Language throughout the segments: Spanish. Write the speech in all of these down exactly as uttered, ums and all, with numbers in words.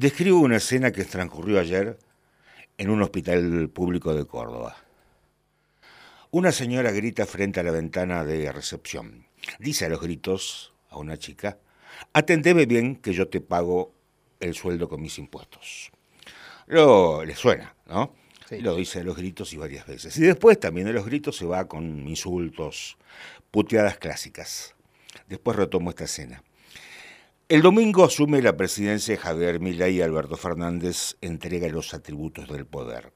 Describo una escena que transcurrió ayer en un hospital público de Córdoba. Una señora grita frente a la ventana de recepción. Dice a los gritos a una chica: atendeme bien que yo te pago el sueldo con mis impuestos. Luego le suena, ¿no? Sí. Lo dice a los gritos y varias veces. Y después también de los gritos se va con insultos, puteadas clásicas. Después retomo esta escena. El domingo asume la presidencia Javier Milei y Alberto Fernández entrega los atributos del poder.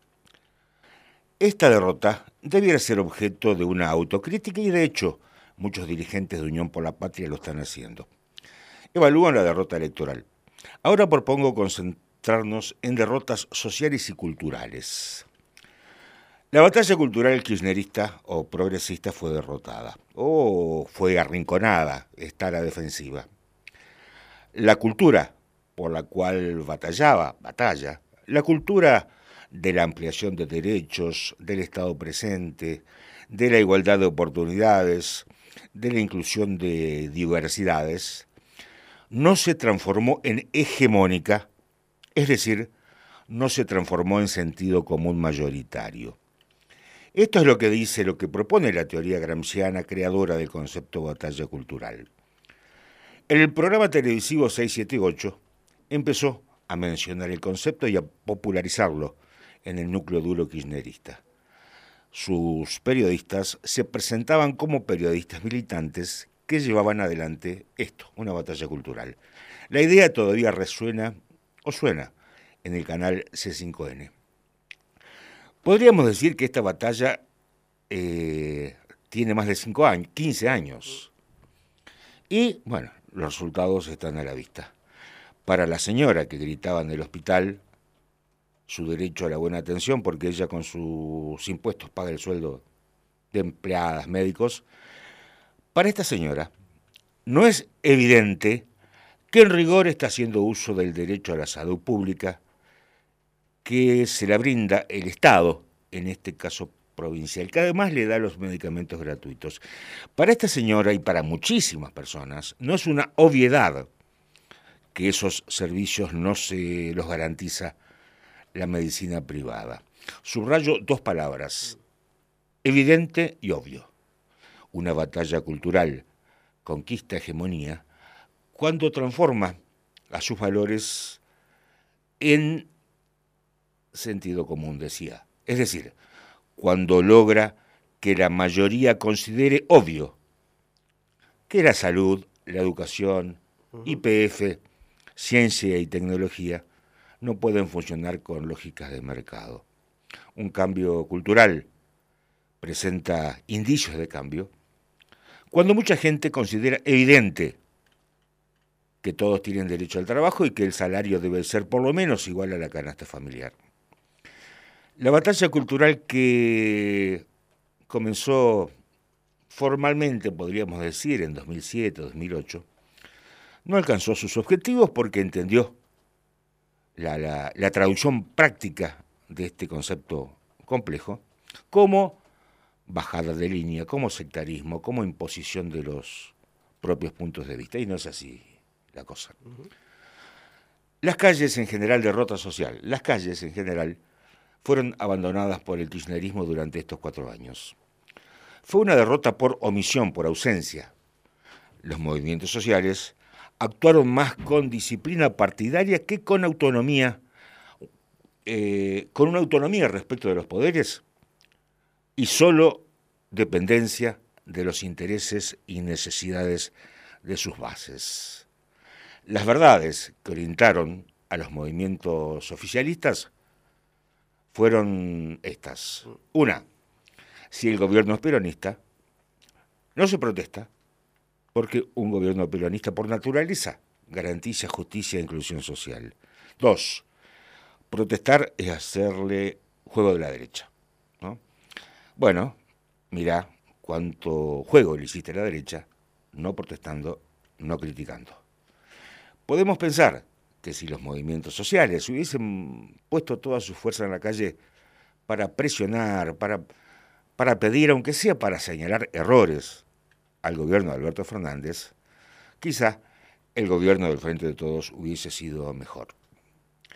Esta derrota debiera ser objeto de una autocrítica y de hecho muchos dirigentes de Unión por la Patria lo están haciendo. Evalúan la derrota electoral. Ahora propongo concentrarnos en derrotas sociales y culturales. La batalla cultural kirchnerista o progresista fue derrotada o fue arrinconada, está a la defensiva. La cultura por la cual batallaba, batalla, la cultura de la ampliación de derechos, del Estado presente, de la igualdad de oportunidades, de la inclusión de diversidades, no se transformó en hegemónica, es decir, no se transformó en sentido común mayoritario. Esto es lo que dice, lo que propone la teoría gramsciana creadora del concepto batalla cultural. El programa televisivo seiscientos setenta y ocho empezó a mencionar el concepto y a popularizarlo en el núcleo duro kirchnerista. Sus periodistas se presentaban como periodistas militantes que llevaban adelante esto, una batalla cultural. La idea todavía resuena o suena en el canal C cinco N. Podríamos decir que esta batalla eh, tiene más de cinco años, quince años. Y, bueno, los resultados están a la vista. Para la señora que gritaba en el hospital su derecho a la buena atención, porque ella con sus impuestos paga el sueldo de empleadas médicos, para esta señora no es evidente que en rigor está haciendo uso del derecho a la salud pública que se la brinda el Estado, en este caso provincial, que además le da los medicamentos gratuitos. Para esta señora y para muchísimas personas no es una obviedad que esos servicios no se los garantiza la medicina privada. Subrayo dos palabras: evidente y obvio. Una batalla cultural conquista hegemonía cuando transforma a sus valores en sentido común, decía. Es decir, cuando logra que la mayoría considere obvio que la salud, la educación, Y P F, ciencia y tecnología no pueden funcionar con lógicas de mercado. Un cambio cultural presenta indicios de cambio cuando mucha gente considera evidente que todos tienen derecho al trabajo y que el salario debe ser por lo menos igual a la canasta familiar. La batalla cultural que comenzó formalmente, podríamos decir, en dos mil siete, dos mil ocho, no alcanzó sus objetivos porque entendió la, la, la traducción práctica de este concepto complejo como bajada de línea, como sectarismo, como imposición de los propios puntos de vista. Y no es así la cosa. Uh-huh. Las calles en general, derrota social, las calles en general fueron abandonadas por el kirchnerismo durante estos cuatro años. Fue una derrota por omisión, por ausencia. Los movimientos sociales actuaron más con disciplina partidaria que con autonomía, eh, con una autonomía respecto de los poderes y solo dependencia de los intereses y necesidades de sus bases. Las verdades que orientaron a los movimientos oficialistas fueron estas. Una, si el gobierno es peronista, no se protesta, porque un gobierno peronista por naturaleza garantiza justicia e inclusión social. Dos, protestar es hacerle juego de la derecha, ¿no? Bueno, mirá cuánto juego le hiciste a la derecha, no protestando, no criticando. Podemos pensar que si los movimientos sociales hubiesen puesto toda su fuerza en la calle para presionar, para, para pedir, aunque sea para señalar errores al gobierno de Alberto Fernández, quizá el gobierno del Frente de Todos hubiese sido mejor.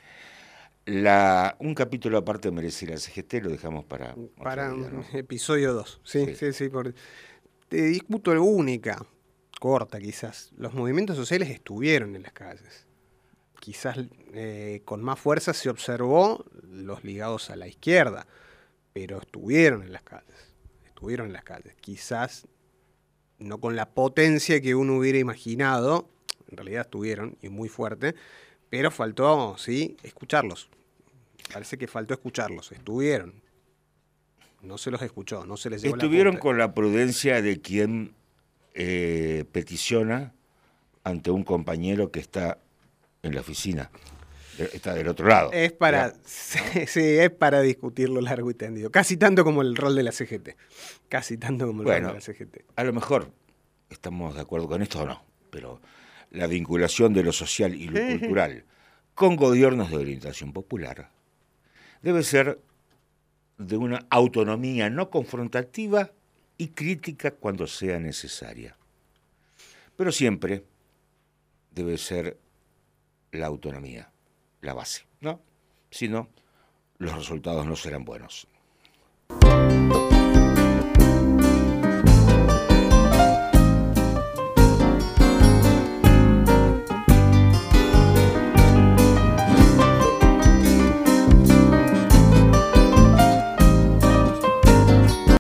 La, un capítulo aparte merece la C G T, lo dejamos para... Para día, ¿no? episodio dos, sí, sí, sí. sí por... Te discuto algo única, corta quizás. Los movimientos sociales estuvieron en las calles. Quizás eh, con más fuerza se observó los ligados a la izquierda, pero estuvieron en las calles, estuvieron en las calles. Quizás no con la potencia que uno hubiera imaginado, en realidad estuvieron, y muy fuerte, pero faltó, sí, escucharlos. Parece que faltó escucharlos, estuvieron. No se los escuchó, no se les llegó la Estuvieron punta. con la prudencia de quien eh, peticiona ante un compañero que está en la oficina, está del otro lado. Es para, sí, sí, es para discutirlo largo y tendido. Casi tanto como el rol de la C G T. Casi tanto como el bueno, rol de la C G T. A lo mejor estamos de acuerdo con esto o no, pero la vinculación de lo social y lo cultural con gobiernos de orientación popular debe ser de una autonomía no confrontativa y crítica cuando sea necesaria. Pero siempre debe ser la autonomía la base, ¿no? Si no, los resultados no serán buenos.